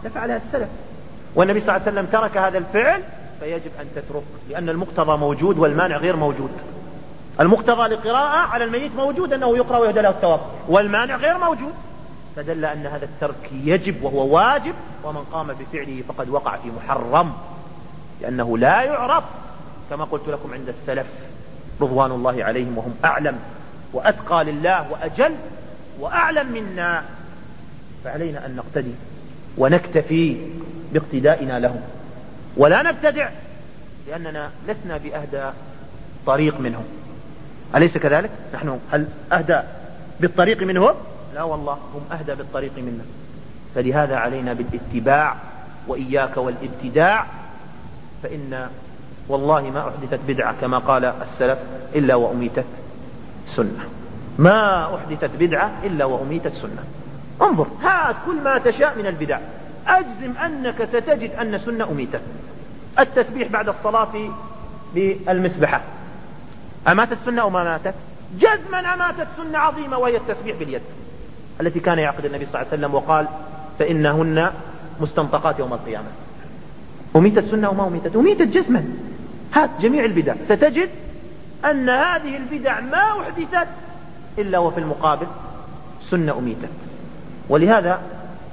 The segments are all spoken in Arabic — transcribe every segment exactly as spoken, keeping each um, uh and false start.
لفعلها السلف، والنبي صلى الله عليه وسلم ترك هذا الفعل، فيجب أن تترك، لأن المقتضى موجود والمانع غير موجود. المقتضى لقراءة على الميت موجود أنه يقرأ ويهدى له الثواب، والمانع غير موجود، فدل أن هذا الترك يجب وهو واجب، ومن قام بفعله فقد وقع في محرم، لأنه لا يعرف كما قلت لكم عند السلف رضوان الله عليهم، وهم أعلم وأتقى لله وأجل وأعلم منا، فعلينا أن نقتدي ونكتفي باقتدائنا لهم ولا نبتدع، لأننا لسنا بأهدى طريق منهم. أليس كذلك؟ نحن هل أهدى بالطريق منهم؟ لا والله، هم أهدى بالطريق منا، فلهذا علينا بالاتباع وإياك والابتداع، فإن والله ما أحدثت بدعة كما قال السلف إلا وأميتت سنة، ما أحدثت بدعة إلا وأميتت سنة. انظر، هات كل ما تشاء من البدع، أجزم أنك ستجد أن سنة أميتت. التسبيح بعد الصلاة بالمسبحة أماتت سنة أو ما ماتت؟ جزما أماتت سنة عظيمة، وهي التسبيح باليد التي كان يعقد النبي صلى الله عليه وسلم وقال فإنهن مستنطقات يوم القيامة. أميتت سنة أو ما أميتت؟ أميتت جزما. هات جميع البدع ستجد أن هذه البدع ما أحدثت إلا وفي المقابل سنة أميتت. ولهذا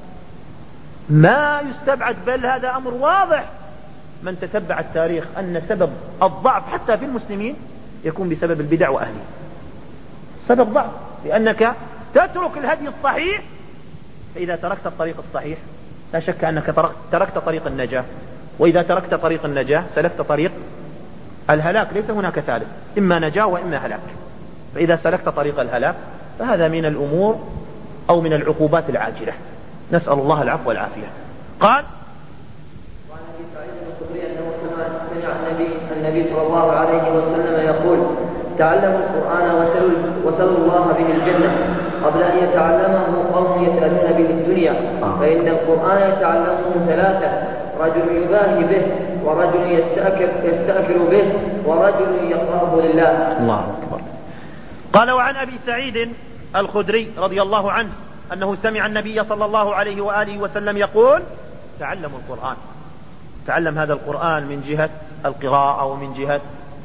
ما يستبعد، بل هذا أمر واضح من تتبع التاريخ، أن سبب الضعف حتى في المسلمين يكون بسبب البدع وأهله. سبب ضعف لأنك تترك الهدي الصحيح، فإذا تركت الطريق الصحيح لا شك أنك تركت طريق النجاة، وإذا تركت طريق النجاة سلكت طريق الهلاك، ليس هناك ثالث، إما نجاة وإما هلاك. فإذا سلكت طريق الهلاك فهذا من الأمور أو من العقوبات العاجلة، نسأل الله العفو والعافية. قال وعن أبي سعيد الخدري أنه سمع النبي النبي صلى الله عليه وسلم يقول تعلموا القرآن وسلوا الله به الجنة قبل أن يتعلمه قوم يسألون به الدنيا، فإن القرآن يتعلمه ثلاثة: رجل يباهي به، ورجل يستأكل, يستأكل به، ورجل يقرأه لله. الله أكبر. قال وعن أبي سعيد الخدري رضي الله عنه أنه سمع النبي صلى الله عليه وآله وسلم يقول تعلموا القرآن. تعلم هذا القرآن من جهة القراءة، ومن جهة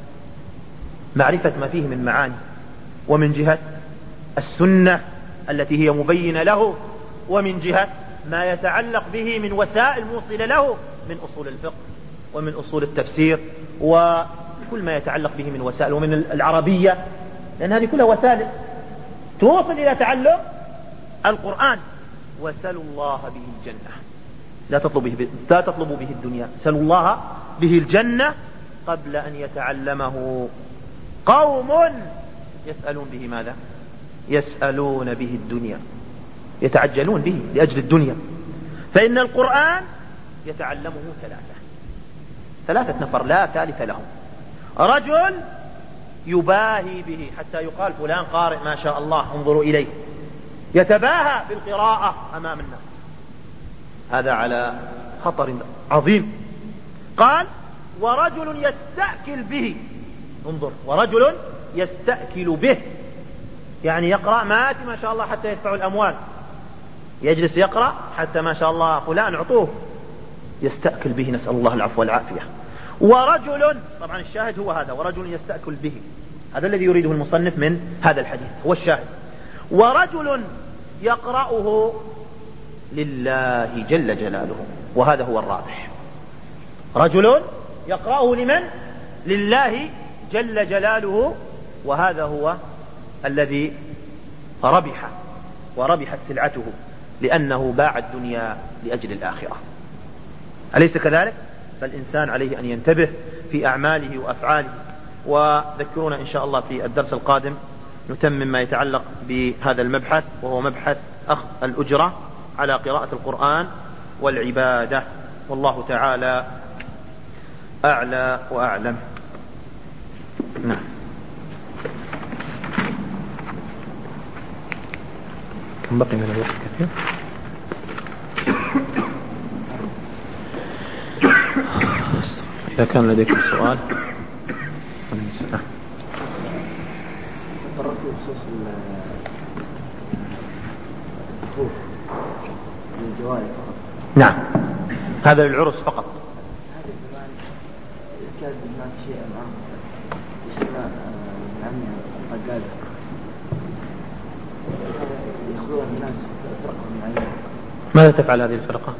معرفة ما فيه من معاني، ومن جهة السنة التي هي مبينة له، ومن جهة ما يتعلق به من وسائل موصلة له من أصول الفقه ومن أصول التفسير وكل ما يتعلق به من وسائل، ومن العربية، لأن هذه كلها وسائل توصل إلى تعلم القرآن. وسلوا الله به الجنة، لا تطلبوا به, لا تطلبوا به الدنيا، سلوا الله به الجنة قبل أن يتعلمه قوم يسألون به ماذا؟ يسألون به الدنيا، يتعجلون به لأجل الدنيا. فإن القرآن يتعلمه ثلاثة ثلاثة نفر لا ثالث لهم: رجل يباهي به حتى يقال فلان قارئ ما شاء الله انظروا إليه، يتباهى بالقراءة أمام الناس، هذا على خطر عظيم. قال ورجل يستأكل به، انظر، ورجل يستأكل به، يعني يقرأ مات ما شاء الله حتى يدفع الأموال، يجلس يقرأ حتى ما شاء الله فلان اعطوه، يستأكل به، نسأل الله العفو والعافية. ورجل، طبعا الشاهد هو هذا، ورجل يستأكل به، هذا الذي يريده المصنف من هذا الحديث هو الشاهد. ورجل يقرأه لله جل جلاله، وهذا هو الرابح. رجل يقرأه لمن؟ لله جل جلاله، وهذا هو الذي ربح وربحت سلعته، لأنه باع الدنيا لأجل الآخرة. أليس كذلك؟ فالإنسان عليه أن ينتبه في أعماله وأفعاله. وذكرونا إن شاء الله في الدرس القادم نتمم ما يتعلق بهذا المبحث، وهو مبحث أخذ الأجرة على قراءة القرآن والعبادة، والله تعالى أعلى وأعلم. نعم. كم بقي من الوقت؟ كثير. إذا كان لديكم سؤال. قررت بخصوص الدخول من الجوال فقط. نعم، هذا للعرس فقط. ماذا تفعل هذه الفرقة؟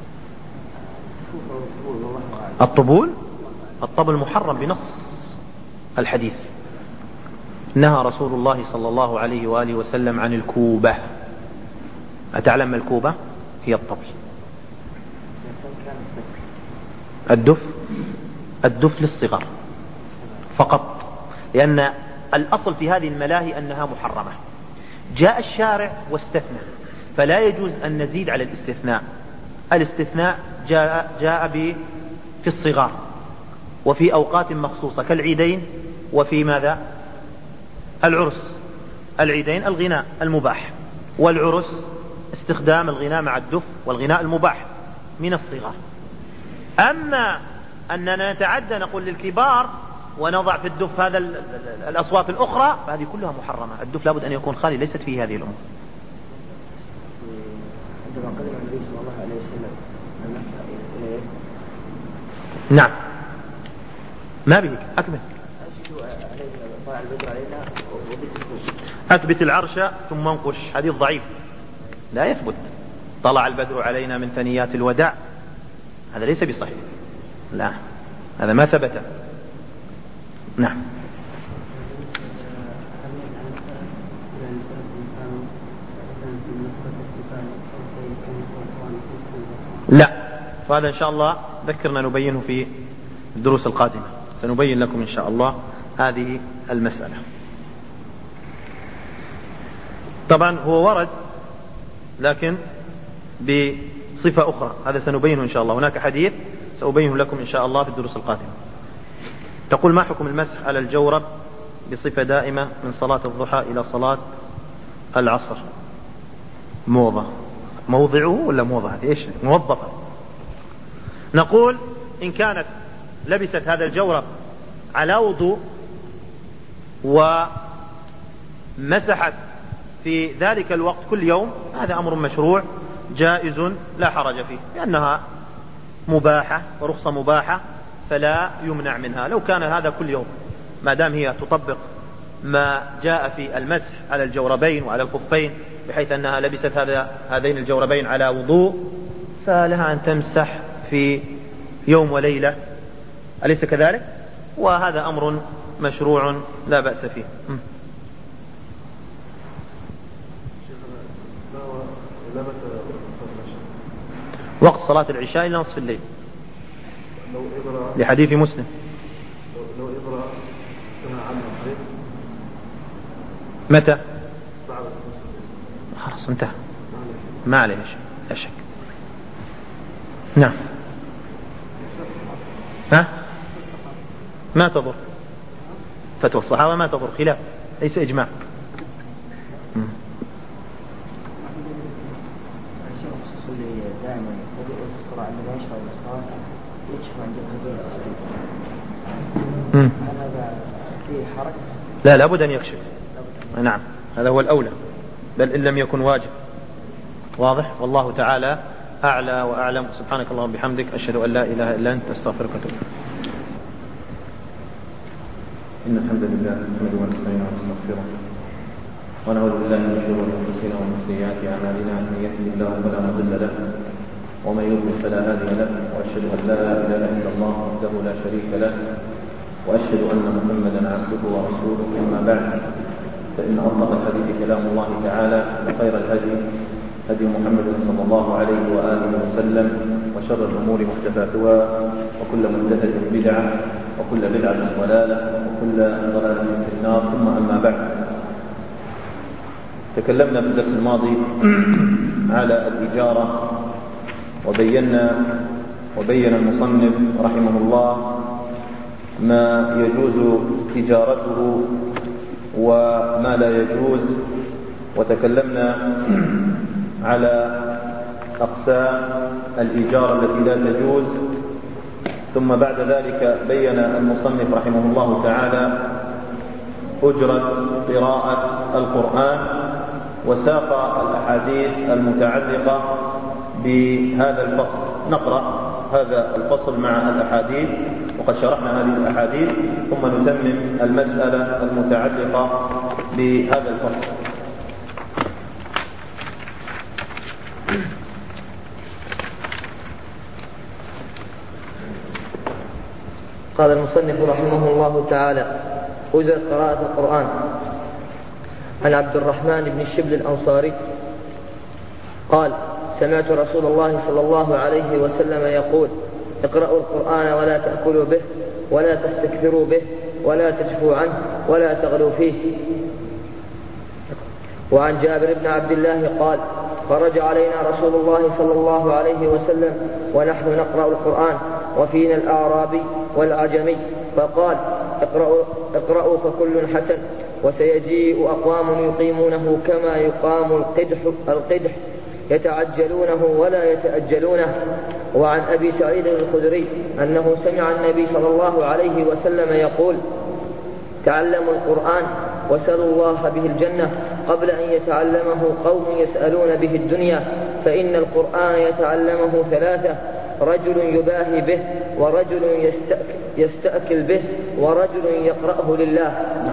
الطبول الطبل محرم بنص الحديث، نهى رسول الله صلى الله عليه وآله وسلم عن الكوبة. أتعلم الكوبة؟ هي الطبل. الدف الدف للصغر فقط، لأن الأصل في هذه الملاهي أنها محرمة. جاء الشارع واستثنى، فلا يجوز أن نزيد على الاستثناء. الاستثناء جاء, جاء في الصغار وفي أوقات مخصوصة كالعيدين، وفي ماذا؟ العرس. العيدين الغناء المباح، والعرس استخدام الغناء مع الدف والغناء المباح من الصغار. أما أننا نتعدى نقول للكبار ونضع في الدف هذا الأصوات الأخرى، فهذه كلها محرمة. الدف لابد أن يكون خالي، ليست فيه هذه الأمور. عندما قدم النبي صلى الله عليه وسلم نعم، ما بك أكمل. أثبت العرش ثم انقش، حديث ضعيف لا يثبت. طلع البدر علينا من ثنيات الوداع، هذا ليس بصحيح، لا هذا ما ثبت. نعم. لا، فهذا إن شاء الله ذكرنا نبينه في الدروس القادمة، سنبين لكم إن شاء الله هذه المسألة. طبعا هو ورد لكن بصفة أخرى، هذا سنبينه إن شاء الله. هناك حديث سأبينه لكم إن شاء الله في الدروس القادمة. تقول: ما حكم المسح على الجورب بصفة دائمة من صلاة الضحى إلى صلاة العصر؟ موضة موضعه ولا موضة هذه إيش؟ موظفة. نقول إن كانت لبست هذا الجورب على وضوء ومسحت في ذلك الوقت كل يوم، هذا أمر مشروع جائز لا حرج فيه، لأنها مباحة ورخصة مباحة فلا يمنع منها. لو كان هذا كل يوم، ما دام هي تطبق ما جاء في المسح على الجوربين وعلى الخفين، بحيث أنها لبست هذا هذين الجوربين على وضوء، فلها أن تمسح في يوم وليلة، أليس كذلك؟ وهذا أمر مشروع لا بأس فيه. م. وقت صلاة العشاء إلى نصف الليل لحديث مسلم. متى؟ خلاص انتهى، ما عليه شيء، لا شك. نعم. ها؟ ما تضر فتوى الصحابة، ما تضر، خلاف ليس إجماع. لا، لابد أن يكشف. نعم، هذا هو الأولى، بل إن لم يكن واجب. واضح؟ والله تعالى أعلى وأعلم. سبحانك اللهم وبحمدك، أشهد أن لا إله إلا أنت، أستغفرك وأتوب إليك. إن الحمد لله نحمده ونستعينه ونستغفره ونعوذ بالله من شرور أنفسنا ومن سيئات أعمالنا، من يهده الله فلا مضل له ومن يضلل فلا هادي له، وأشهد أن لا إله إلا الله وحده لا شريك له، وأشهد أن محمدا عبده ورسوله. أما بعد، فإن أصدق الحديث كلام الله تعالى، وخير الهدي هدي محمد صلى الله عليه وآله وسلم، وشر الأمور محدثاتها، وكل محدثة بدعة، وكل بدعة ضلالة، وكل ضلالة في النار. ثم أما بعد، تكلمنا في الدرس الماضي على الإجارة، وبينا وبين المصنف رحمه الله ما يجوز إجارته وما لا يجوز، وتكلمنا على أقسام الإجارة التي لا تجوز. ثم بعد ذلك بين المصنف رحمه الله تعالى أجرة قراءة القرآن، وساق الأحاديث المتعلقة بهذا الفصل. نقرأ هذا الفصل مع الأحاديث، وقد شرحنا هذه الأحاديث، ثم نتمم المسألة المتعلقة بهذا الفصل. قال المصنف رحمه الله تعالى: أجرة قراءة القرآن. عن عبد الرحمن بن الشبل الأنصاري قال: سمعت رسول الله صلى الله عليه وسلم يقول: اقرأوا القرآن ولا تأكلوا به ولا تستكثروا به ولا تجفوا عنه ولا تغلوا فيه. وعن جابر بن عبد الله قال: خرج علينا رسول الله صلى الله عليه وسلم ونحن نقرأ القرآن وفينا الأعرابي والعجمي، فقال: اقرأوا, اقرأوا فكل حسن، وسيجيء أقوام يقيمونه كما يقام القدح, القدح يتعجلونه ولا يتأجلونه. وعن أبي سعيد الخدري أنه سمع النبي صلى الله عليه وسلم يقول: تعلموا القرآن وسلوا الله به الجنة قبل أن يتعلمه قوم يسألون به الدنيا، فإن القرآن يتعلمه ثلاثة: رجل يباهي به، ورجل يستأكل به، ورجل يقرأه لله.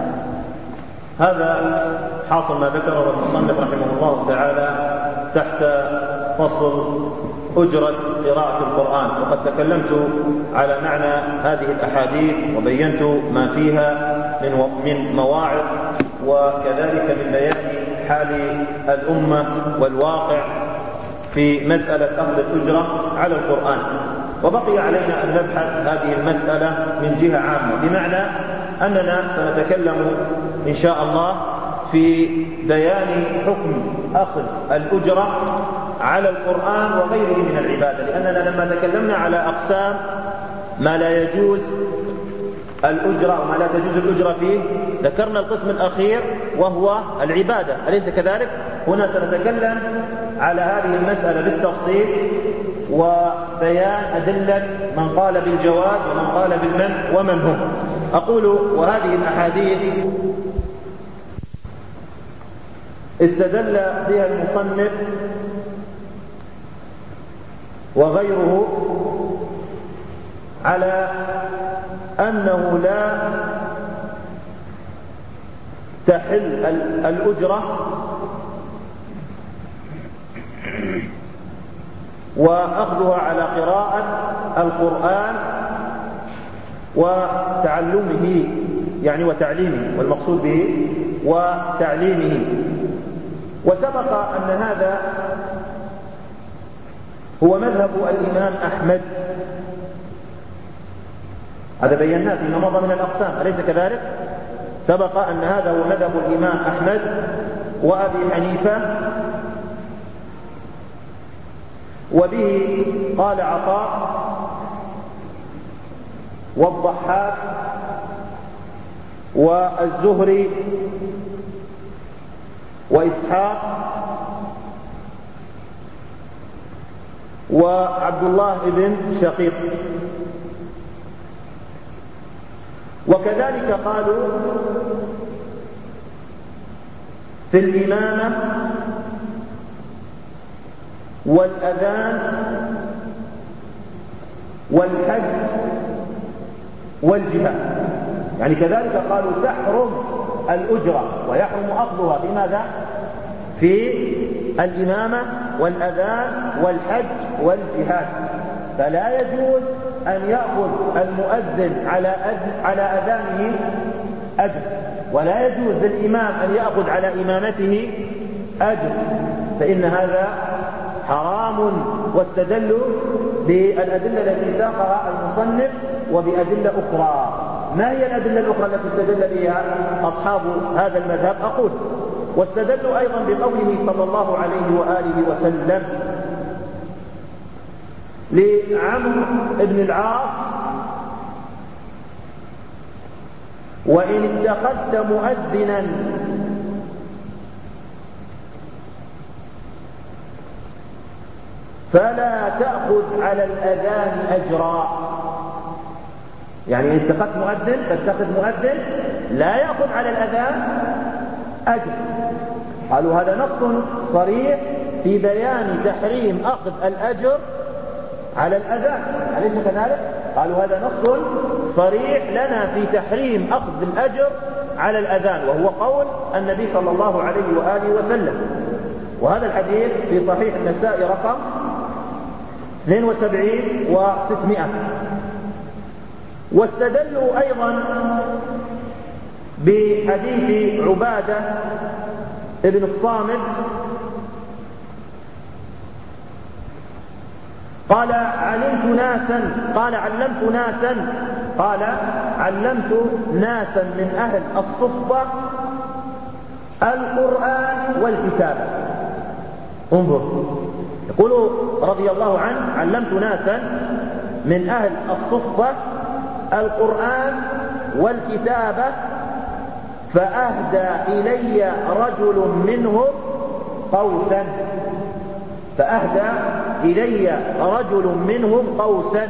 هذا حاصل ما ذكره المصنف رحمه الله تعالى تحت فصل أجرة قراءة القرآن. وقد تكلمت على معنى هذه الأحاديث وبينت ما فيها من مواعظ، وكذلك من بيان حال الأمة والواقع في مسألة أخذ الأجرة على القرآن. وبقي علينا أن نبحث هذه المسألة من جهة عامة، بمعنى أننا سنتكلم إن شاء الله في بيان حكم أخذ الأجرة على القرآن وغيره من العبادة، لأننا لما تكلمنا على أقسام ما لا يجوز الأجرة وما لا تجوز الأجرة فيه، ذكرنا القسم الأخير وهو العبادة، أليس كذلك؟ هنا سنتكلم على هذه المسألة بالتفصيل وبيان أدلة من قال بالجواز ومن قال بالمنع ومن هم. أقول: وهذه الأحاديث استدل بها المصنف وغيره على أنه لا تحل الأجرة وأخذها على قراءة القرآن وتعلمه، يعني وتعليمه، والمقصود به وتعليمه. وسبق أن هذا هو مذهب الإمام أحمد، هذا بيناه فيما مضى من الأقسام، أليس كذلك؟ سبق أن هذا هو مذهب الإمام أحمد وأبي حنيفة، وبه قال عطاء والضحاك والزهري وإسحاق وعبد الله بن شقيق. وكذلك قالوا في الإمامة والأذان والحج والجهاد، يعني كذلك قالوا تحرم الأجرة ويحرم أخذها في ماذا؟ في الإمامة والأذان والحج والجهاد، فلا يجوز أن يأخذ المؤذن على على أذانه أجر، ولا يجوز للإمام أن يأخذ على إمامته أجر، فإن هذا حرام. واستدلوا بالأدلة التي ساقها المصنف وبأدلة أخرى. ما هي الأدلة الأخرى التي استدل بها أصحاب هذا المذهب؟ أقول: واستدلوا أيضا بقوله صلى الله عليه وآله وسلم لعمرو بن العاص: وإن اتخذت مؤذنا فلا تأخذ على الأذان أجرا. يعني إن اتخذت مؤذن فاتخذ مؤذن لا يأخذ على الأذان أجر. قالوا هذا نص صريح في بيان تحريم أخذ الأجر على الأذان، أليس كذلك؟ قالوا هذا نص صريح لنا في تحريم أخذ الأجر على الأذان، وهو قول النبي صلى الله عليه وآله وسلم. وهذا الحديث في صحيح النسائي رقم اثنين وسبعين وستمائة. واستدلوا أيضا بحديث عبادة ابن الصامت قال علمت ناسا قال علمت ناسا قال علمت ناسا من أهل الصفة القرآن والكتابة. انظر، يقول رضي الله عنه علمت ناسا من أهل الصفة القرآن والكتابة فأهدى إلي رجل منهم قوسا فأهدى إلي رجل منهم قوسا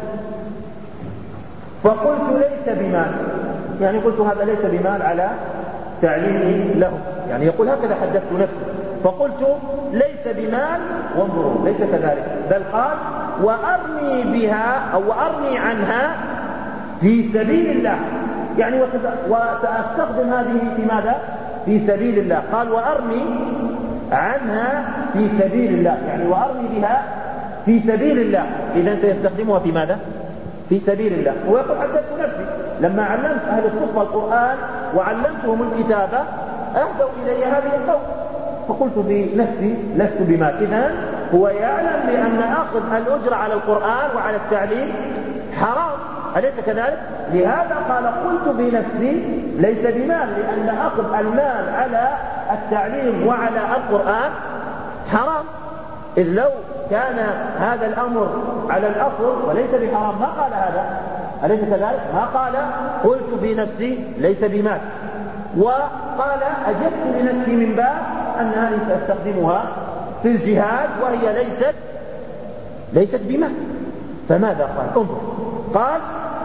فقلت ليس بمال، يعني قلت هذا ليس بمال على تعليمه له، يعني يقول هكذا حدثت نفسي، فقلت ليس بمال، وانظروا ليس كذلك، بل قال وأرمي بها أو أرمي عنها في سبيل الله، يعني وسأستخدم هذه في ماذا؟ في سبيل الله. قال وأرمي عنها في سبيل الله، يعني وأرمي بها في سبيل الله، إذن سيستخدمها في ماذا؟ في سبيل الله. ويقول حدثت نفسي لما علمت أهل الصفة القرآن وعلمتهم الكتابة أهدوا إلي هذه القول، فقلت في نفسي لست بمال. إذن هو يعلم بأن أخذ الأجر على القرآن وعلى التعليم حرام، أليس كذلك؟ لهذا قال قلت بنفسي ليس بمال، لأن أخذ المال على التعليم وعلى القرآن حرام، إذ لو كان هذا الأمر على الأصل وليس بحرام ما قال هذا، أليس كذلك؟ ما قال قلت بنفسي ليس بمال، وقال أجبت لنفسي من باب أن هذه سأستخدمها في الجهاد وهي ليست ليست بمال. فماذا قال؟ انظر، قال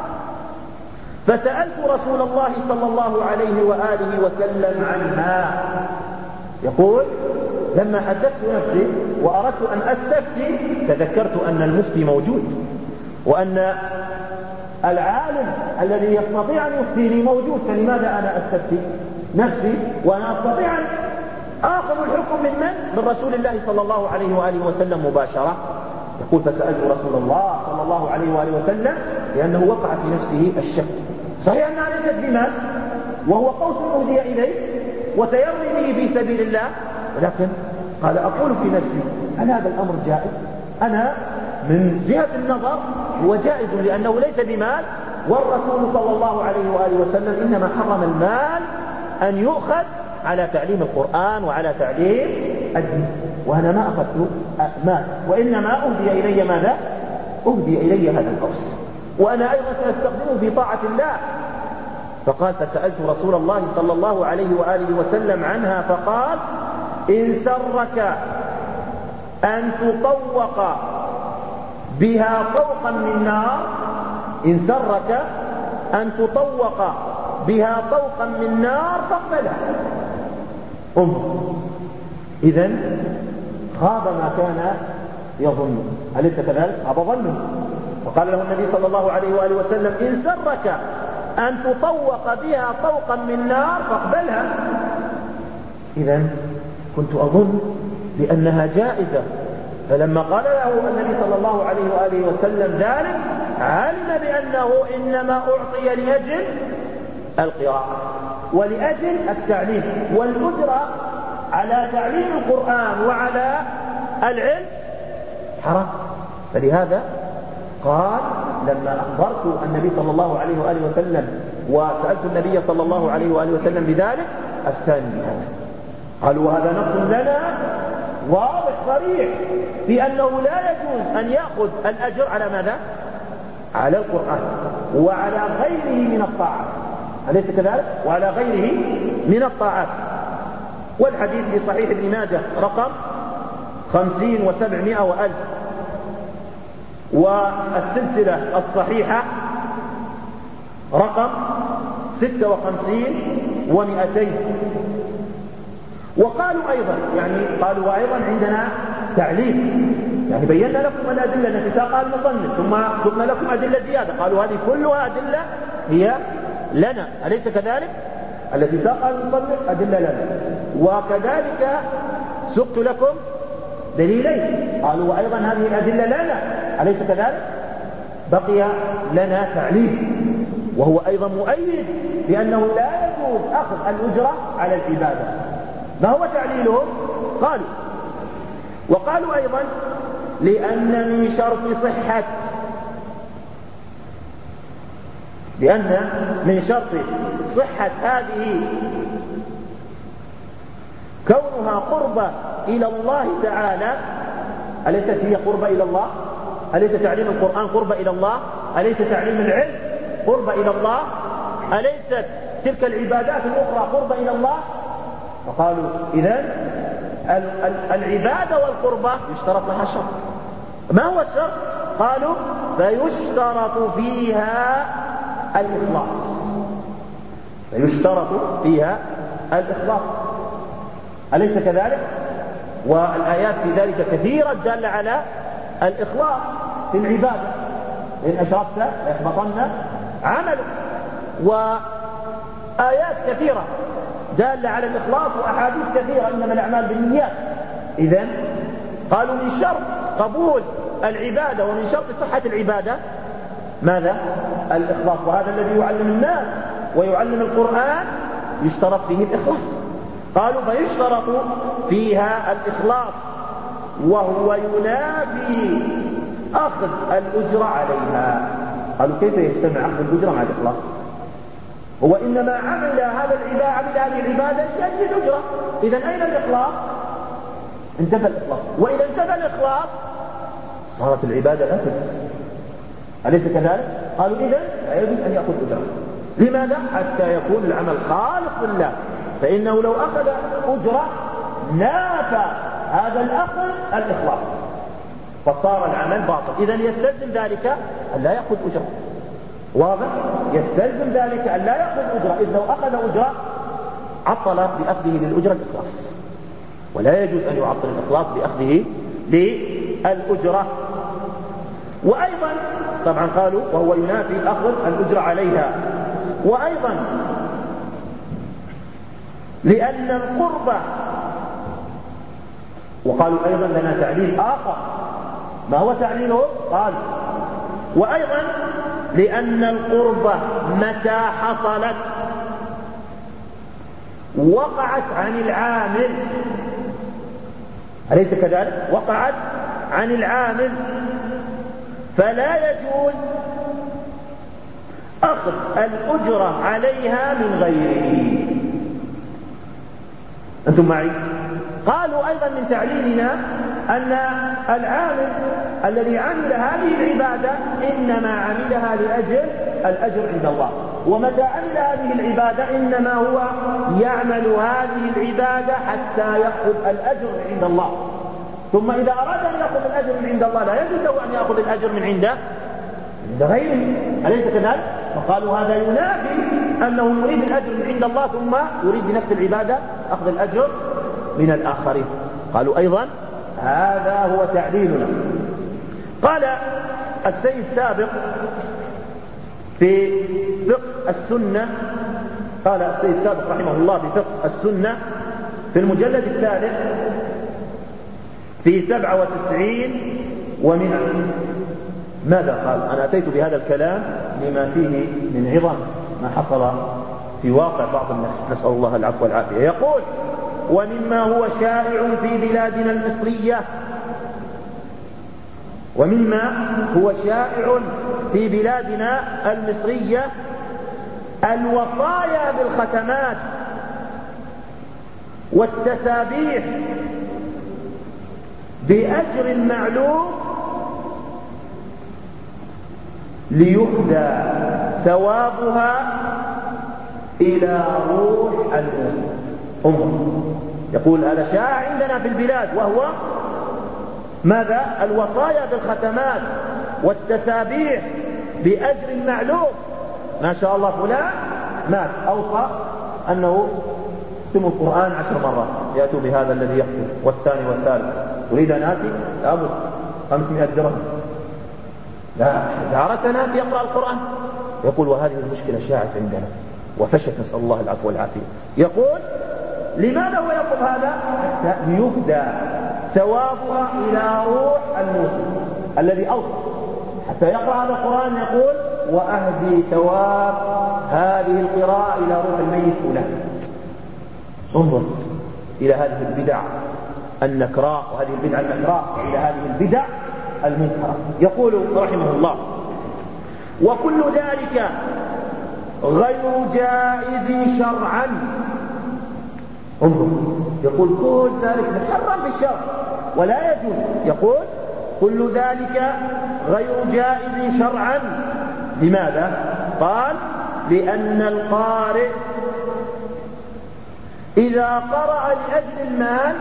فسألت رسول الله صلى الله عليه وآله وسلم عنها. يقول لما حدثت نفسي وأردت أن أستفتي تذكرت أن المفتي موجود، وأن العالم الذي يستطيع أن يفتيني موجود، فلماذا أنا أستفتي نفسي وأنا أستطيع أن آخذ الحكم من من؟ من رسول الله صلى الله عليه وآله وسلم مباشرة. يقول فسألت رسول الله صلى الله عليه وآله وسلم لأنه وقع في نفسه الشك، صحيح أنها ليست بمال وهو قوس أهدي إليه وسيرمي به في سبيل الله، ولكن قال أقول في نفسي هل هذا الأمر جائز؟ أنا من جهة النظر هو جائز لأنه ليس بمال، والرسول صلى الله عليه وآله وسلم إنما حرم المال أن يؤخذ على تعليم القرآن وعلى تعليم الدين، وأنا ما أخذت مال، وإنما أهدي إلي ماذا؟ أهدي إلي هذا القوس، وأنا أيضا سأستخدمه في طاعة الله. فقال فسألت رسول الله صلى الله عليه وآله وسلم عنها فقال إن سرك أن تطوق بها طوقا من نار إن سرك أن تطوق بها طوقا من نار فاقبلها. انظر، إذن خاب ما كان يظن، أليس كذلك؟ خاب ظنه. وقال له النبي صلى الله عليه وآله وسلم إن سرك أن تطوق بها طوقا من نار فاقبلها. إذن كنت أظن بأنها جائزة، فلما قال له النبي صلى الله عليه وآله وسلم ذلك علم بأنه إنما أعطي لأجل القراءة ولأجل التعليم، والأجرة على تعليم القرآن وعلى العلم حرام. فلهذا قال لما أخبرت النبي صلى الله عليه وآله وسلم وسألت النبي صلى الله عليه وآله وسلم بذلك أفتاني بهذا. قالوا هذا نص لنا واضح صريح في أنه لا يجوز أن يأخذ الأجر على ماذا؟ على القرآن وعلى غيره من الطاعات، أليس كذلك؟ وعلى غيره من الطاعات. والحديث في صحيح ابن ماجه رقم خمسين وسبعمائة وألف، والسلسلة الصحيحة رقم ستة وخمسين ومئتين. وقالوا أيضا يعني قالوا وأيضا عندنا تعليل، يعني بينا لكم الأدلة التي ساقها المصنف ثم ثم لكم أدلة زيادة، قالوا هذه كلها أدلة هي لنا، أليس كذلك؟ التي ساقها المصنف أدلة لنا، وكذلك سقت لكم دليلين، قالوا وأيضا هذه الأدلة لنا، أليس كذلك؟ بقي لنا تعليل وهو أيضا مؤيد بأنه لا يجوز أخذ الأجرة على العبادة. ما هو تعليلهم؟ قالوا وقالوا أيضا لأن من شرط صحة لأن من شرط صحة هذه كونها قربة إلى الله تعالى، أليست هي قربة إلى الله؟ أليس تعليم القرآن قربة إلى الله؟ أليس تعليم العلم قربة إلى الله؟ أليست تلك العبادات الأخرى قربة إلى الله؟ فقالوا إذن العبادة والقربة يشترط لها شرط. ما هو الشرط؟ قالوا فيشترط فيها الإخلاص، فيشترط فيها الإخلاص، أليس كذلك؟ والآيات في ذلك كثيرة دالة على الإخلاص في العبادة، إن أشركت ليحبطن عملك، وآيات كثيرة دالة على الإخلاص وأحاديث كثيرة إنما الأعمال بالنيات. إذن قالوا من شرط قبول العبادة ومن شرط صحة العبادة ماذا؟ الإخلاص، وهذا الذي يعلم الناس ويعلم القرآن يشترط فيه الإخلاص. قالوا فيشترط فيها الإخلاص وهو ينافي أخذ الأجرة عليها. قالوا كيف يجتمع أخذ الأجرة مع الإخلاص؟ هو إنما عمل هذا العبادة عمل هذه العبادة لأجل الأجرة، إذن أين الإخلاص؟ انتفى الإخلاص، وإذا انتفى الإخلاص صارت العبادة لا تجوز، أليس كذلك؟ قالوا إذن لا يجوز أن يأخذ أجرة. لماذا؟ حتى يكون العمل خالص لله، فإنه لو أخذ أجرة نافى هذا الأخذ الإخلاص فصار العمل باطل. إذن يستلزم ذلك أن لا يأخذ أجرة، واضح؟ يستلزم ذلك أن لا يأخذ أجرة، إذ لو أخذ أجرة عطل بأخذه للأجرة الإخلاص، ولا يجوز أن يعطل الإخلاص بأخذه للأجرة. وأيضا طبعا قالوا وهو ينافي أخذ الأجرة عليها، وأيضا لأن القربة، وقالوا أيضا لنا تعليل آخر. ما هو تعليله؟ قال وأيضا لأن القربة متى حصلت وقعت عن العامل، أليس كذلك؟ وقعت عن العامل، فلا يجوز أخذ الأجرة عليها من غيره. أنتم معي؟ قالوا أيضا من تعليلنا أن العامل الذي عمل هذه العبادة إنما عملها لأجل الأجر عند الله، ومتى عمل هذه العبادة إنما هو يعمل هذه العبادة حتى يأخذ الأجر عند الله، ثم إذا أراد أن يأخذ الأجر من عند الله لا يجوز له أن يأخذ الأجر من عنده عند غيره، أليس كذلك؟ فقالوا هذا ينافي أنه يريد الأجر من عند الله ثم يريد بنفس العبادة أخذ الأجر من الآخرين. قالوا أيضا هذا هو تعليلنا. قال السيد سابق في فقه السنة، قال السيد سابق رحمه الله في فقه السنة في المجلد الثالث في سبعة وتسعين ومئة، ماذا قال؟ أنا أتيت بهذا الكلام لما فيه من عظم ما حصل في واقع بعض الناس، نسأل الله العفو والعافية. يقول ومما هو شائع في بلادنا المصرية ومما هو شائع في بلادنا المصرية الوصايا بالختمات والتسابيح بأجر معلوم ليهدى ثوابها إلى روح الموسى. انظر، يقول هذا شائع عندنا في البلاد، وهو ماذا؟ الوصايا بالختمات والتسابيح بأجر معلوم. ما شاء الله فلان مات أوصى أنه اختموا القرآن عشر مرات، يأتوا بهذا الذي يختم والثاني والثالث. تريد أن آتي؟ لابد خمسمائة درهم. لا، إذا أردت أن آتي يقرأ القرآن. يقول وهذه المشكلة شاعت عندنا وفشت، نسأل الله العفو والعافية. يقول لماذا هو يطلب هذا؟ حتى يهدى ثوابها إلى روح الموسى الذي أوصى، حتى يقرأ هذا القرآن. يقول وأهدي ثواب هذه القراءة إلى روح الميت فلان. انظر إلى هذه البدع النكراء وهذه البدع النكراء إلى هذه البدع المنكرة. يقول رحمه الله وكل ذلك غير جائز شرعا. انظر، يقول كل ذلك محرم بالشرع ولا يجوز. يقول كل ذلك غير جائز شرعا. لماذا؟ قال لأن القارئ إذا قرأ لأجل المال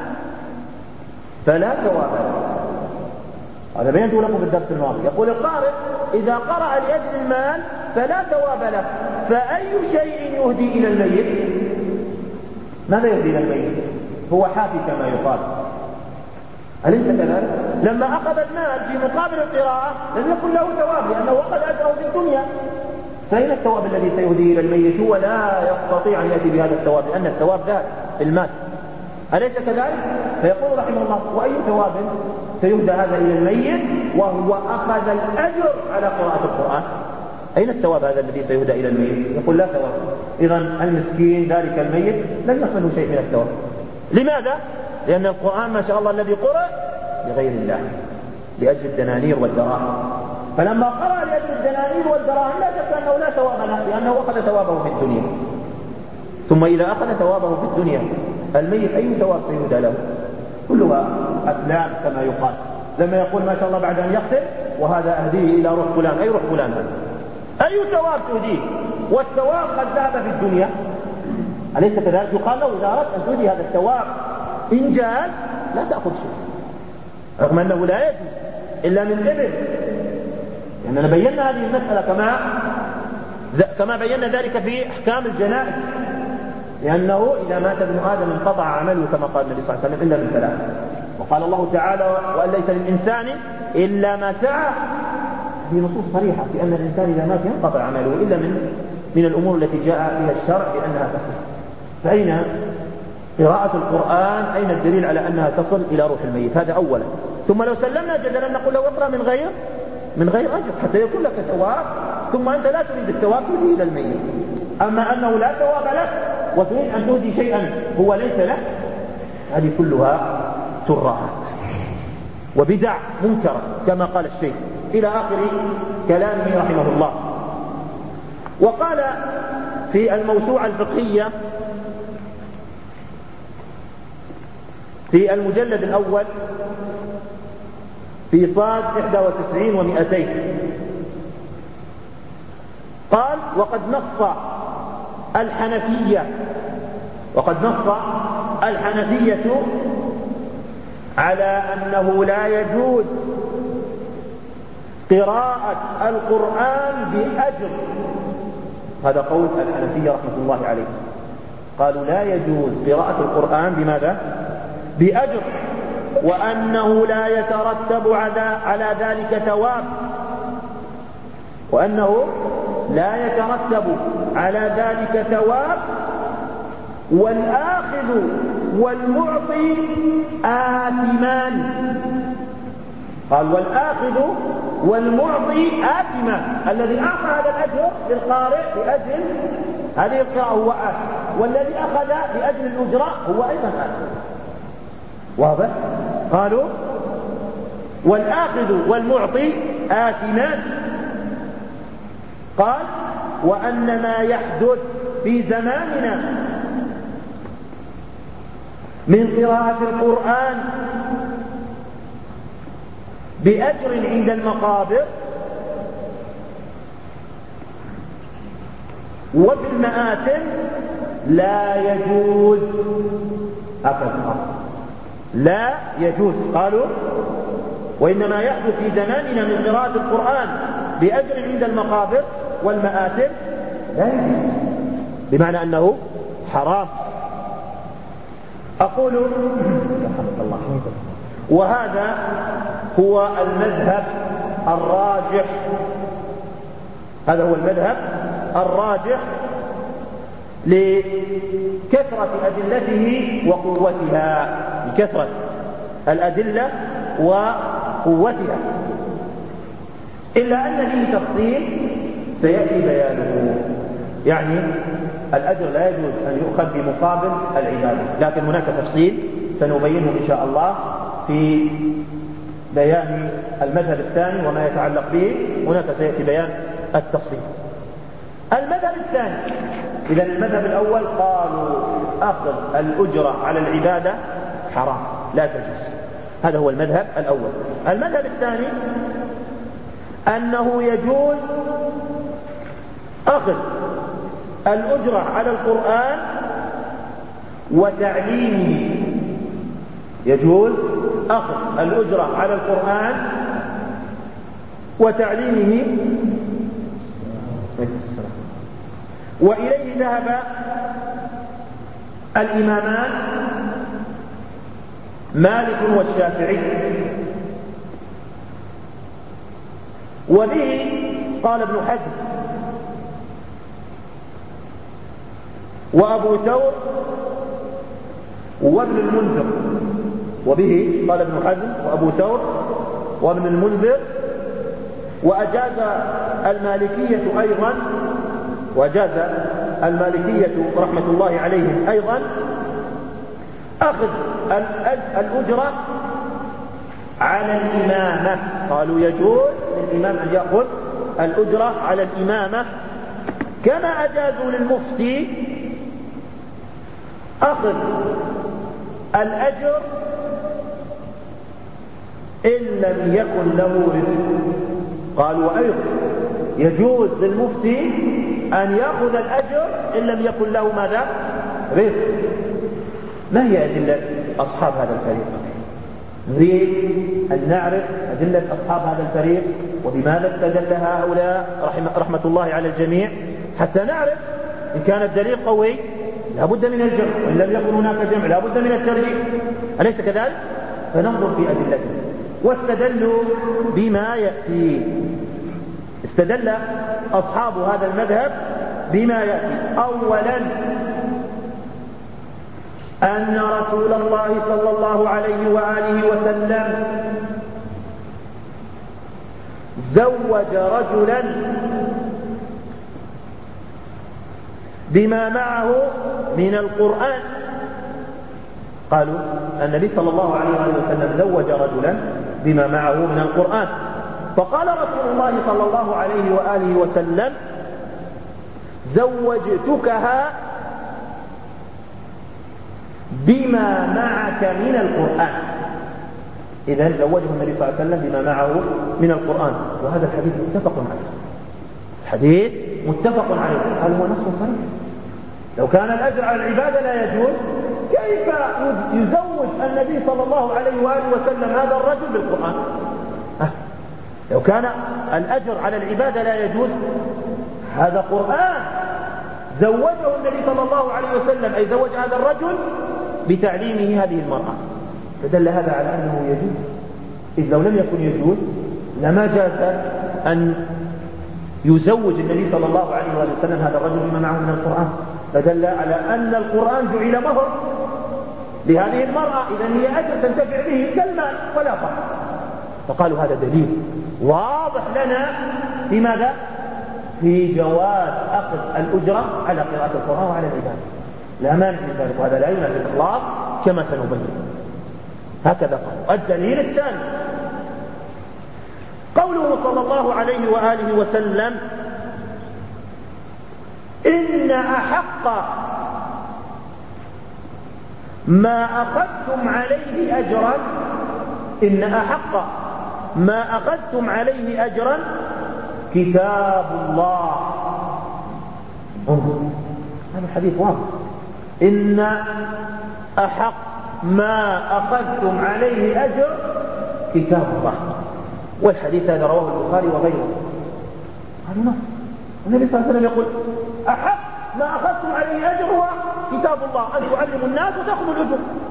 فلا ثواب له. هذا بينته لكم في الدرس الماضي. يقول القارئ إذا قرأ لأجل المال فلا ثواب له. فأي شيء يهدي إلى الميت؟ ماذا يهدي إلى الميت؟ هو حافي كما يقال، أليس كذلك؟ لما أخذ المال في مقابل القراءة لم يكن له ثواب لأنه أخذ أجره في الدنيا. فأين الثواب الذي سيهديه إلى الميت؟ هو لا يستطيع أن يأتي بهذا الثواب لأن الثواب ذات المال، أليس كذلك؟ فيقول رحمه الله وأي ثواب سيهدى هذا إلى الميت وهو أخذ الأجر على قراءة القرآن؟ أين الثواب هذا الذي سيهدى إلى الميت؟ يقول لا ثواب. إذن المسكين ذلك الميت لن يصله شيء من الثواب. لماذا؟ لأن القرآن ما شاء الله الذي قرأ لغير الله لأجل الدنانير والدراهم. فلما قرأ لأجل الدنانير والدراهم لا شك أنه لا ثواب له لأنه أخذ ثوابه في الدنيا. ثم إذا أخذ ثوابه في الدنيا الميت أي ثواب سيهدى له؟ كلها أفلام كما يقال. لما يقول ما شاء الله بعد أن يختم وهذا أهديه إلى روح فلان، أي روح فلان هذا؟ أي ثواب تهديه؟ والثواب قد ذهب في الدنيا، أليس كذلك؟ يقال له إذا أردت أن تهدي هذا الثواب إن جاء لا تأخذ شيء، رغم أنه لا يجوز إلا من إبل. لأننا يعني بينا هذه المسألة كما كما بينا ذلك في أحكام الجنائز، لأنه إذا مات ابن آدم انقطع عمله كما قال النبي صلى الله عليه وسلم إلا من ثلاث. وقال الله تعالى وأن ليس للإنسان إلا ما سعى. هذه نصوص صريحة في أن الإنسان إذا مات ينقطع عمله إلا من من الأمور التي جاء بها الشرع بأنها تصل. فأين قراءة القرآن؟ أين الدليل على أنها تصل إلى روح الميت؟ هذا أولا. ثم لو سلمنا جدلا نقول له اقرأ من غير من غير أجر حتى يكون لك ثواب، ثم أنت لا تريد الثواب تهدي إلى الميت. أما أنه لا ثواب لك وتريد أن تهدي شيئا هو ليس لك، هذه كلها ترهات وبدع منكرة كما قال الشيخ إلى آخر كلامه رحمه الله. وقال في الموسوعة الفقهية في المجلد الأول في صاد إحدى وتسعين ومئتين قال وقد نص الحنفية وقد نص الحنفية على أنه لا يجوز قراءة القرآن بأجر. هذا قول الحنفية رحمة الله عليه، قالوا لا يجوز قراءة القرآن بماذا؟ بأجر، وأنه لا يترتب على ذلك ثواب، وأنه لا يترتب على ذلك ثواب، والآخذ والمعطي آثمان. قال والآخذ والمعطي آثمان، الذي أعطى هذا الأجر للقارئ لأجل هذه القراءة هو آثم، والذي أخذ لأجل الأجرة هو أيضا آثم. واضح؟ قالوا والآخذ والمعطي آثمان. قال وأن ما يحدث في زماننا من قراءة القرآن بأجر عند المقابر وفي المآتم لا يجوز أبدا، لا يجوز. قالوا وإنما يحدث في زماننا من قراءة القرآن بأجر عند المقابر والمآتم لا يجوز، بمعنى أنه حرام أقول وهذا هو المذهب الراجح، هذا هو المذهب الراجح لكثرة أدلته وقوتها، لكثرة الأدلة وقوتها، إلا أن فيه تفصيل سيأتي بيانه. يعني الأجر لا يجوز أن يؤخذ بمقابل العبادة، لكن هناك تفصيل سنبينه إن شاء الله في بيان المذهب الثاني وما يتعلق به، هناك سيأتي بيان التفصيل. المذهب الثاني، إذا المذهب الأول قالوا أخذ الأجرة على العبادة حرام لا تجوز، هذا هو المذهب الأول. المذهب الثاني أنه يجوز أخذ الأجرة على القرآن وتعليمه، يجوز أخذ الأجرة على القرآن وتعليمه، وإليه ذهب الإمامان مالك والشافعي، وبه قال ابن حزم وأبو ثور وابن المنذر، وبه قال ابن حزم وأبو ثور وابن المنذر. وأجاز المالكية أيضا، وأجاز المالكية رحمة الله عليهم أيضا أخذ الأجرة على الإمامة، قالوا يجوز للإمام أن يأخذ الأجرة على الإمامة، كما أجازوا للمفتي أخذ الأجر إن لم يكن له رزق. قالوا أيضا يجوز للمفتي أن يأخذ الأجر إن لم يكن له ماذا؟ رزق. ما هي أدلة أصحاب هذا الفريق؟ نريد أن نعرف أدلة أصحاب هذا الفريق وبماذا استدل هؤلاء رحمة, رحمة الله على الجميع، حتى نعرف إن كان الدليل قوي لا بد من الجمع، وإن لم يكن هناك جمع لا بد من الترجيح، أليس كذلك؟ فننظر في أدلته. واستدلوا بما يأتي، استدل أصحاب هذا المذهب بما يأتي. أولا أن رسول الله صلى الله عليه وآله وسلم زوج رجلا بما معه من القرآن. قالوا النبي صلى الله عليه وسلم زوج رجلا بما معه من القرآن، فقال رسول الله صلى الله عليه وآله وسلم زوجتكها بما معك من القرآن. إذن زوجه النبي صلى الله عليه وسلم بما معه من القرآن، وهذا الحديث متفق عليه، الحديث متفق عليه، هل هو نص صريح؟ لو كان الأجر على العبادة لا يجوز، كيف يزوج النبي صلى الله عليه وآله وسلم هذا الرجل بالقرآن؟ لو كان الأجر على العبادة لا يجوز، هذا قرآن زوجه النبي صلى الله عليه وسلم، أي زوج هذا الرجل بتعليمه هذه المرأة، فدل هذا على أنه يجوز. إذ لو لم يكن يجوز لما جاز أن يزوج النبي صلى الله عليه وسلم هذا الرجل بما معه من القرآن، فدل على أن القرآن جعل مهر لهذه المرأة، إذن هي أجر تنتفع به كالمال ولا فرق. فقالوا هذا دليل واضح لنا في ماذا؟ في جواز أخذ الأجرة على قراءة القرآن وعلى العبادة، لا مانع من ذلك، وهذا لا ينافي الإخلاص كما سنبين. هكذا قال. الدليل الثاني قوله صلى الله عليه وآله وسلم إن أحق ما أخذتم عليه أجرا، إن أحق ما أخذتم عليه أجرا كتاب الله. انظر هذا الحديث واضح، إن أحق ما أخذتم عليه أجر كتاب الله، والحديث هذا رواه البخاري وغيره. هذا نص، النبي صلى الله عليه وسلم يقول أحق ما أخذتم عليه أجر هو كتاب الله، أن تعلموا الناس وتأخذوا الأجر.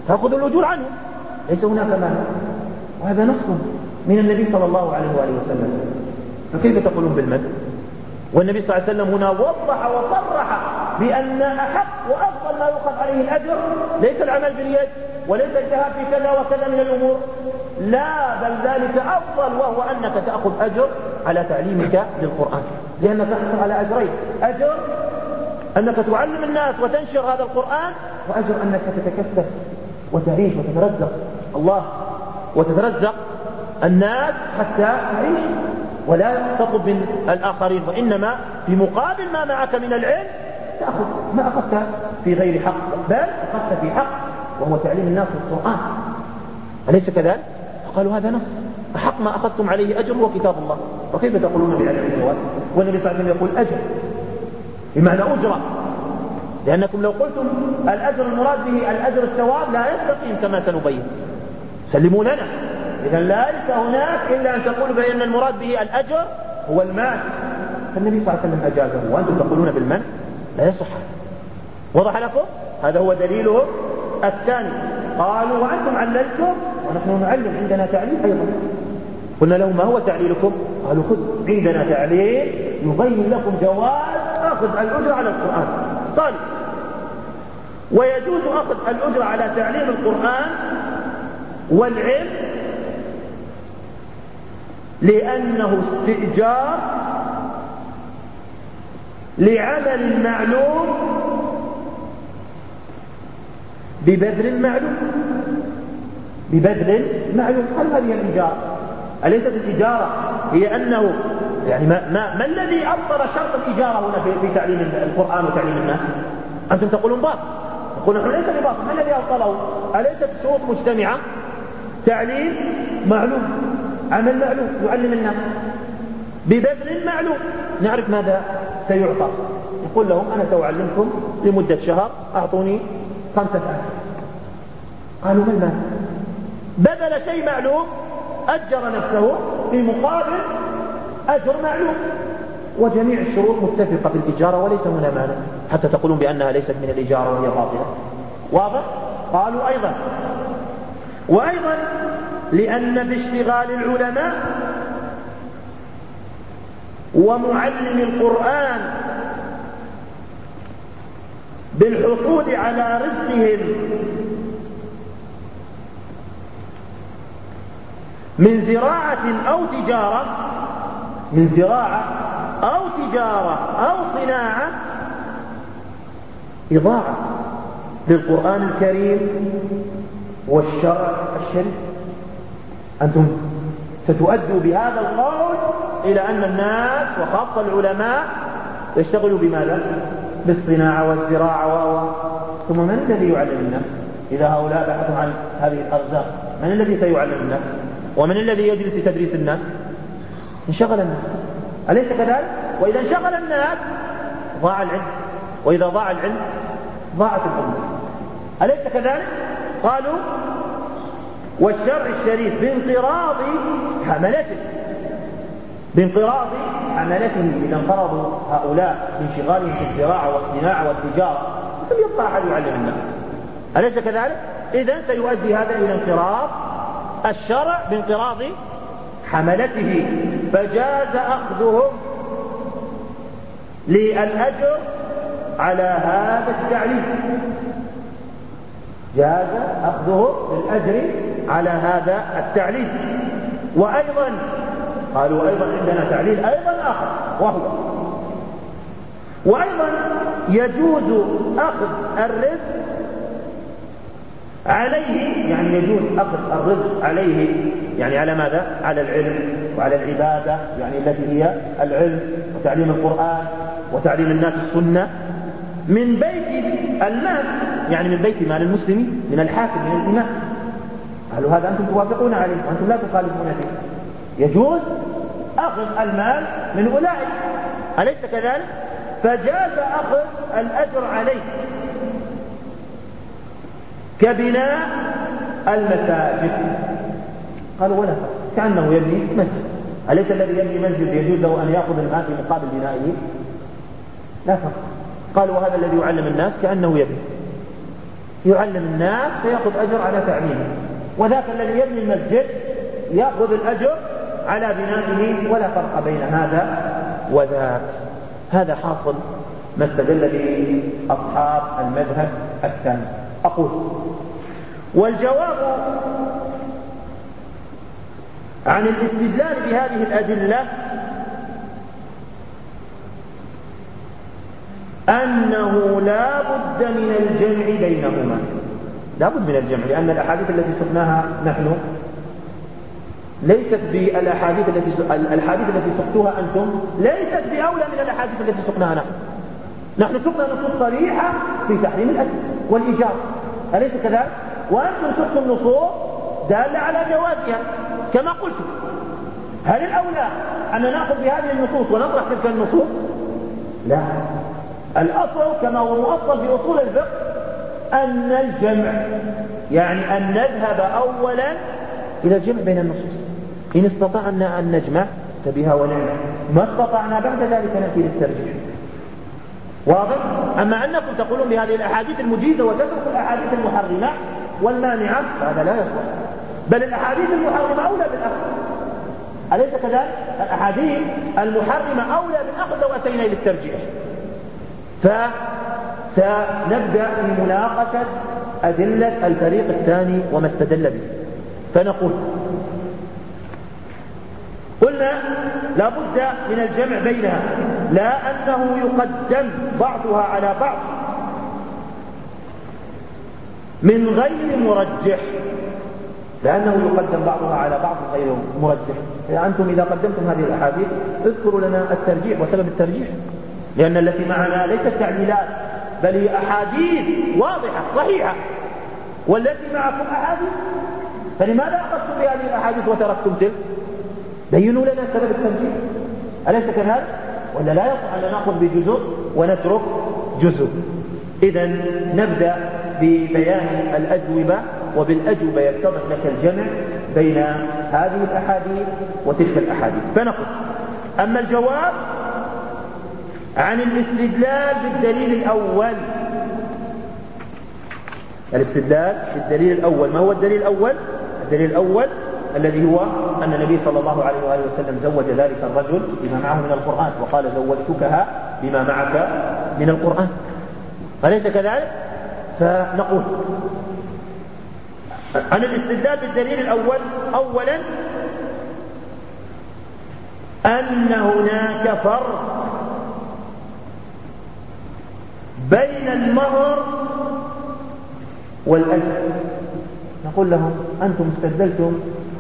تأخذ الأجور عنهم، ليس هناك مانع. وهذا نص من النبي صلى الله عليه وآله وسلم، فكيف تقولون بالمن؟ والنبي صلى الله عليه وسلم هنا وضح وصرح بأن أحق وأفضل ما يؤخذ عليه الأجر ليس العمل باليد وليس الذهاب في كذا وكذا من الأمور، لا، بل ذلك أفضل، وهو أنك تأخذ أجر على تعليمك للقرآن، لأنك تحصل على أجرين: أجر أنك تعلم الناس وتنشر هذا القرآن، وأجر أنك تتكسب وتعيش وتترزق الله وتترزق الناس حتى تعيش ولا تطلب من الآخرين، وإنما في مقابل ما معك من العلم تأخذ ما أخذت في غير حق، بل أخذت في حق وهو تعليم الناس القرآن، أليس كذلك؟ فقالوا هذا نص، أحق ما أخذتم عليه أجر هو كتاب الله، وكيف تقولون بعلم الجواد؟ والنبي صلى الله عليه وسلم يقول أجر بمعنى أجرة، لأنكم لو قلتم الأجر المراد به الأجر الثواب لا يستقيم كما سنبين، سلموا لنا. إذا ليس هناك إلا أن تقولوا بأن المراد به الأجر هو المال، فالنبي صلى الله عليه وسلم أجازه وأنتم تقولون بالمن، لا يصح. وضح لكم؟ هذا هو دليله الثاني. قالوا وأنتم عللتم ونحن نعلم، عندنا تعليل أيضا. قلنا لهم ما هو تعليلكم؟ قالوا خذ عندنا تعليل يبين لكم جواز أخذ الأجر على القرآن. طيب، ويجوز أخذ الأجر على تعليم القرآن والعلم لأنه استئجار لعمل معلوم ببذل معلوم ببذل معلوم. هل هذه الإجارة؟ أليست الإجارة هي أنه يعني ما, ما, ما الذي أبطل شرط الإجارة هنا في, في تعليم القرآن وتعليم الناس؟ أنتم تقولون باطل، يقولون نحن ليس بباطل، ما الذي أبطله؟ أليست الشروط مجتمعة؟ تعليم معلوم، عمل معلوم، يعلم الناس ببذل معلوم، نعرف ماذا سيعطى. يقول لهم أنا سأعلمكم لمدة شهر، أعطوني خمسة آلاف. قالوا ما المال؟ بذل شيء معلوم، أجر نفسه في مقابل أجر معلوم، وجميع الشروط متفقة في الإجارة وليس هنا مانع، حتى تقولون بأنها ليست من الإجارة وهي باطلة. واضح؟ قالوا أيضا وأيضا لأن باشتغال العلماء ومعلم القرآن بالحصول على رزقهم من زراعة أو تجارة من زراعة أو تجارة أو صناعة إضاعة للقرآن الكريم والشرع الشريف. أنتم ستؤدوا بهذا القول إلى أن الناس وخاصة العلماء يشتغلوا بماذا؟ بالصناعة والزراعة و... ثم من الذي يعلم الناس إذا هؤلاء بحثوا عن هذه الأرزاق؟ من الذي سيعلم الناس؟ ومن الذي يجلس لتدريس الناس؟ انشغل الناس، أليس كذلك؟ وإذا انشغل الناس ضاع العلم، وإذا ضاع العلم ضاعت الأمة، أليس كذلك؟ قالوا والشرع الشريف بانقراض حملته بانقراض حملته إذا انقرضوا هؤلاء بانشغالهم في الزراعة والصناعة والتجارة لم يبقى أحد يعلم الناس، أليس كذلك؟ إذن سيؤدي هذا إلى انقراض الشرع بانقراض حملته، فجاز أخذهم للأجر على هذا التعليم، جاز أخذه للأجر على هذا التعليم. وأيضا قالوا أيضا عندنا تعليل أيضا آخر، وهو وأيضا يجوز أخذ الرزق عليه، يعني يجوز أخذ الرزق عليه يعني على ماذا؟ على العلم وعلى العبادة، يعني التي هي العلم وتعليم القرآن وتعليم الناس السنة، من بيت المال، يعني من بيت مال المسلمين، من الحاكم من الإمام. قالوا هذا أنتم توافقون عليه وأنتم لا تخالفون فيه، يجوز أخذ المال من أولئك، أليس كذلك؟ فجاز أخذ الأجر عليه كبناء المساجد. قالوا ولا فرق، كأنه يبني مسجد، أليس الذي يبني مسجد يجوز له أن يأخذ المال في مقابل بنائه؟ لا فرق. قالوا وهذا الذي يعلم الناس كأنه يبني، يعلم الناس فيأخذ أجر على تعليمه، وذاك الذي يبني المسجد يأخذ الأجر على بنائه، ولا فرق بين هذا وذاك. هذا حاصل ما استدل به أصحاب المذهب الثاني. أقول والجواب عن الاستدلال بهذه الأدلة أنه لا بد من الجمع بينهما، لا بد من الجمع، لأن الأحاديث التي سقناها نحن ليست بالأحاديث التي الأحاديث التي سقتوها أنتم ليست بأولى من الأحاديث التي سقناها نحن. نحن سقنا نصوص صريحة في تحريم الأكل والإيجار، أليس كذلك؟ وأنتم سقتم نصوص دالة على جوازها كما قلت. هل الأولى أن نأخذ بهذه النصوص ونطرح تلك النصوص؟ لا، الأصل كما هو مؤصل في أصول الفقه أن الجمع، يعني أن نذهب أولا إلى الجمع بين النصوص. إن استطعنا أن نجمع فبها ونعمة، ما استطعنا بعد ذلك نأتي للترجيح. واضح؟ أما أنكم تقولون بهذه الأحاديث المجيزة وتتركوا الأحاديث المحرمة والمانعة فهذا لا يصلح، بل الأحاديث المحرمة أولى بالأخذ، أليس كذلك؟ الأحاديث المحرمة أولى بالأخذ لو أتينا للترجيح. فسنبدأ في مناقشة أدلة الفريق الثاني وما استدل به. فنقول قلنا لا بد من الجمع بينها، لا أنه يقدم بعضها على بعض من غير مرجح، لأنه يقدم بعضها على بعض غير مرجح. أنتم إذا قدمتم هذه الأحاديث اذكروا لنا الترجيح وسبب الترجيح، لأن التي معنا ليست تعليلات بل هي أحاديث واضحة صحيحة، والتي معكم أحاديث، فلماذا أخذتم بهذه الأحاديث وتركتم تلك؟ بينوا لنا سبب الترجيح، أليس كذلك؟ ولا لا يصح أن نأخذ بجزء ونترك جزء؟ إذا نبدأ ببيان الأجوبة، وبالأجوبة يتضح لك الجمع بين هذه الأحاديث وتلك الأحاديث. فنقول أما الجواب عن الاستدلال بالدليل الأول، الاستدلال بالدليل الأول، ما هو الدليل الأول؟ الدليل الأول الذي هو أن النبي صلى الله عليه وآله وسلم زوج ذلك الرجل بما معه من القرآن، وقال زوجتكها بما معك من القرآن، أليس كذلك؟ فنقول عن الاستدلال بالدليل الأول أولا أن هناك فرق بين المهر والأجر. نقول لهم أنتم استدلتم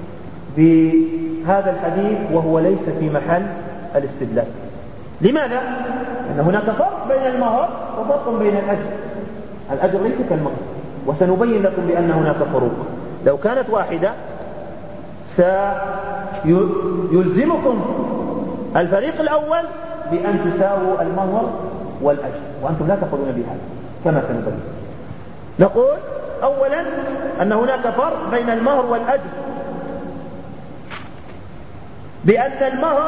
بهذا الحديث وهو ليس في محل الاستدلال. لماذا؟ لأن هناك فرق بين المهر وفرق بين الأجر. الأجر ليس كالمهر، وسنبين لكم بأن هناك فروق. لو كانت واحدة سيلزمكم الفريق الأول بأن تساووا المهر والأجر، وأنتم لا تقولون بهذا كما سنبين. نقول أولا أن هناك فرق بين المهر والأجر، بأن المهر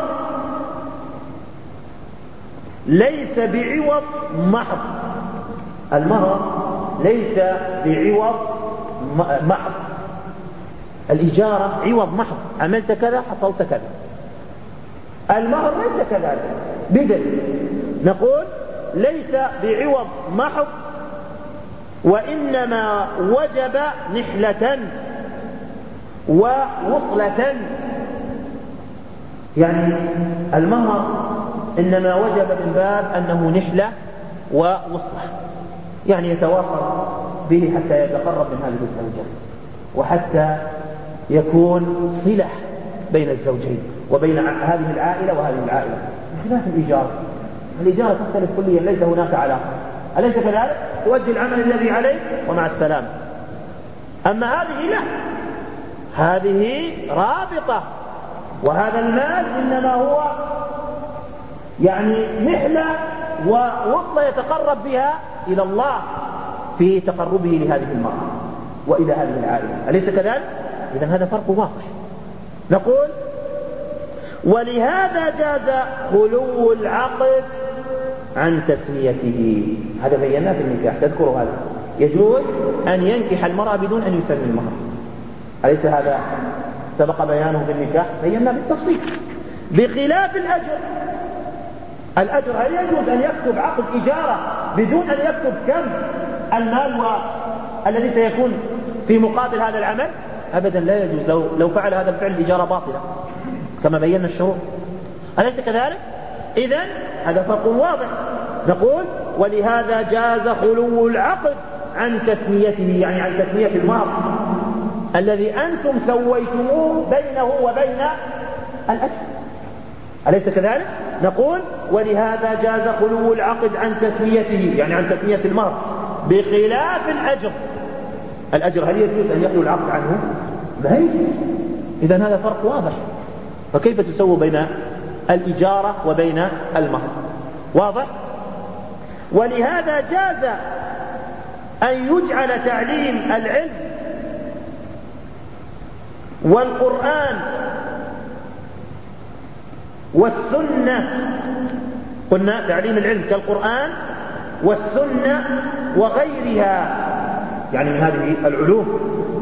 ليس بعوض محض، المهر ليس بعوض محض، الإجارة عوض محض، عملت كذا حصلت كذا. المهر ليس كذلك بدليل، نقول ليس بعوض محض، وإنما وجب نحلة ووصلة. يعني المهر إنما وجب من باب أنه نحلة ووصلة، يعني يتواصل به حتى يتقرب من هذه الزوجين، وحتى يكون صلة بين الزوجين وبين هذه العائلة وهذه العائلة، بخلاف الإجارة. الإجارة تختلف كليا، ليس هناك علاقة، أليس كذلك؟ تؤدي العمل الذي عليك ومع السلامة. أما هذه لا، هذه رابطة، وهذا المال إنما هو يعني نحلة ووصلة يتقرب بها إلى الله في تقربه لهذه المرأة وإلى هذه العائلة، أليس كذلك؟ إذن هذا فرق واضح. نقول ولهذا جاز خلو العقد عن تسميته، هذا بيناه في النكاح، تذكروا هذا، يجوز أن ينكح المرأة بدون أن يسمي المهر. أليس هذا سبق بيانه في النكاح؟ بينا بالتفصيل. بخلاف الأجر، الأجر هل يجوز أن يكتب عقد إجارة بدون أن يكتب كم المال الذي سيكون في مقابل هذا العمل؟ أبدا لا يجوز. لو, لو فعل هذا الفعل الإجارة باطلة كما بينا الشروط، أليس كذلك؟ إذن هذا فرق واضح. نقول ولهذا جاز خلو العقد عن تسميته، يعني عن تسمية المهر الذي أنتم سويتموه بينه وبين الأجر، أليس كذلك؟ نقول ولهذا جاز خلو العقد عن تسميته، يعني عن تسمية المهر، بخلاف الأجر. الأجر هل يجوز أن يخلو العقد عنه؟ لا يجوز. إذن هذا فرق واضح. فكيف تسوي بين الإجارة وبين المهر؟ واضح؟ ولهذا جاز أن يجعل تعليم العلم والقرآن والسنة، قلنا تعليم العلم كالقرآن والسنة وغيرها، يعني من هذه العلوم،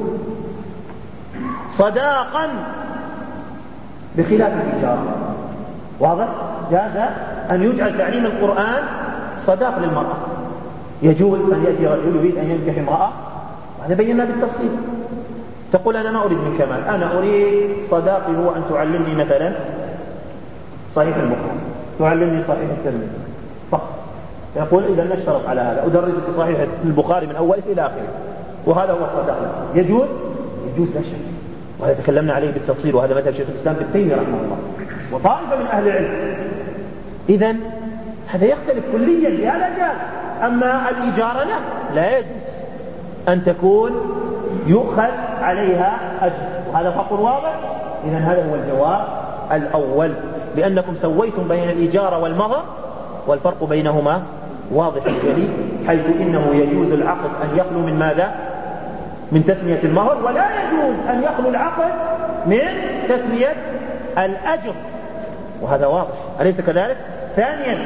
صداقا بخلاف الإجارة. واضح؟ جاز أن يجعل تعليم القرآن صداق للمرأة. يجوز أن يأتي رجل يريد أن ينكح امرأة، هذا بينا بالتفصيل، تقول أنا ما أريد من كمال، أنا أريد صداقي هو أن تعلمني مثلا صحيح البخاري، تعلمني صحيح الترمذي فقط. يقول إذا نشترط على هذا، أدرسك صحيح البخاري من أوله إلى آخره، وهذا هو الصداق. يجوز؟ يجوز لا شك، وهذا تكلمنا عليه بالتفصيل، وهذا مذهب شيخ الإسلام ابن تيمية رحمه الله وطائفة من أهل العلم. إذن هذا يختلف كليا بهذا جاز. أما الإجارة لا لا يجوز أن تكون يؤخذ عليها أجر، وهذا فرق واضح. إذن هذا هو الجواب الأول، لأنكم سويتم بين الإجارة والمهر، والفرق بينهما واضح جلي، حيث إنه يجوز العقد أن يخلو من ماذا؟ من تسمية المهر، ولا يجوز أن يخلو العقد من تسمية الأجر، وهذا واضح، أليس كذلك؟ ثانيا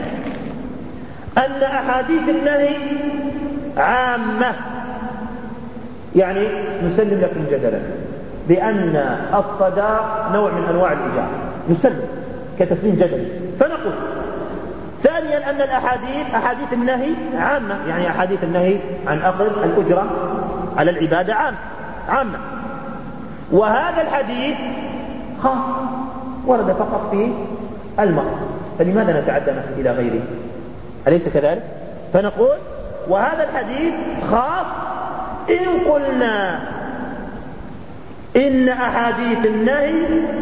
أن أحاديث النهي عامة، يعني نسلم لكم جدلا بأن الصداق نوع من أنواع الإجارة، نسلم كتسليم جدلي. فنقول ثانيا أن الأحاديث أحاديث النهي عامة، يعني أحاديث النهي عن أخذ الأجرة على العبادة عام عامة، وهذا الحديث خاص ورد فقط في المرء، فلماذا نتعدى إلى غيره؟ أليس كذلك؟ فنقول وهذا الحديث خاص إن قلنا إن أحاديث النهي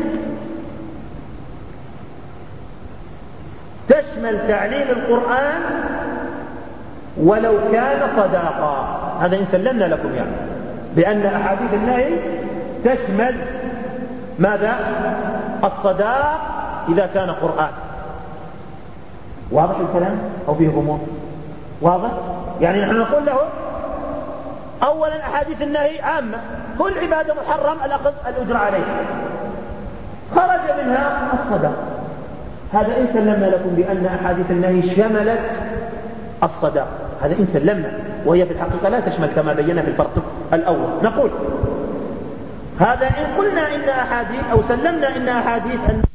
تشمل تعليم القرآن ولو كان صداقا. هذا إن سلمنا لكم يعني بأن أحاديث النهي تشمل ماذا؟ الصداق إذا كان قرآن. واضح الكلام أو فيه غموض؟ واضح؟ يعني نحن نقول له أولا أحاديث النهي عامة، كل عبادة محرم الأخذ الأجر عليها، خرج منها الصداق. هذا إن سلمنا لكم بأن أحاديث النهي شملت الصداق، هذا إن سلمنا، وهي في الحقيقة لا تشمل كما بينا في الفرق الأول. نقول هذا إن قلنا إن أحاديث أو سلمنا إن أحاديث